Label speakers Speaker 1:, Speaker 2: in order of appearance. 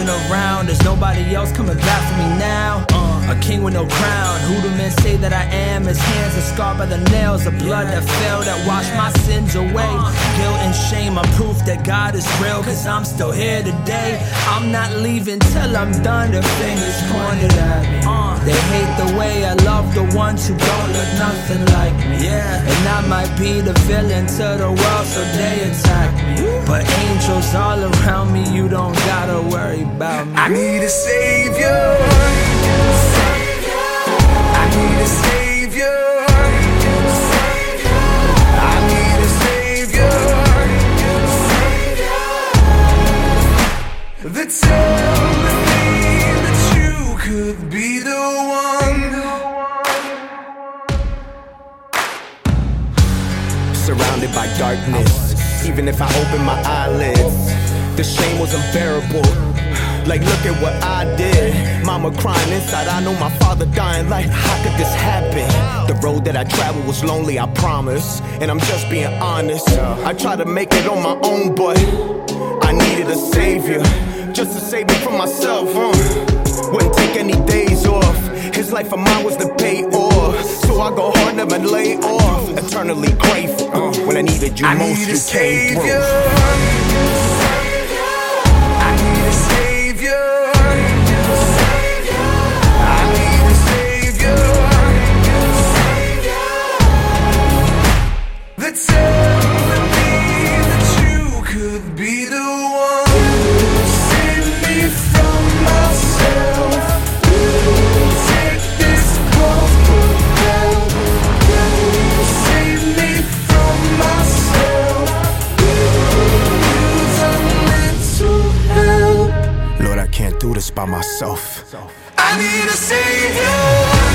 Speaker 1: looking around, there's nobody else coming back for me now. A king with no crown. Who do men say that I am? His hands are scarred by the nails of blood that fell, that washed my sins away. Guilt and shame, I'm proof that God is real, cause I'm still here today. I'm not leaving till I'm done. Their fingers pointed at me. They hate the way I love the ones who don't look nothing like me. And I might be the villain to the world, so they attack me. But angels all around me, you don't gotta worry about me.
Speaker 2: I need a savior. I need a savior. I need a savior. That tells me that you could be the one.
Speaker 3: Surrounded by darkness, even if I open my eyelids, the shame was unbearable. Like, look at what I did. Mama crying inside, I know my father dying. Like, how could this happen? The road that I traveled was lonely, I promise. And I'm just being honest. I tried to make it on my own, but I needed a savior, just to save me from myself. Wouldn't take any days off. His life of mine was to pay off. So I go hard, never lay off. Eternally grateful. When I needed you most, you came through. Lord, I can't do this by myself.
Speaker 2: I need a savior.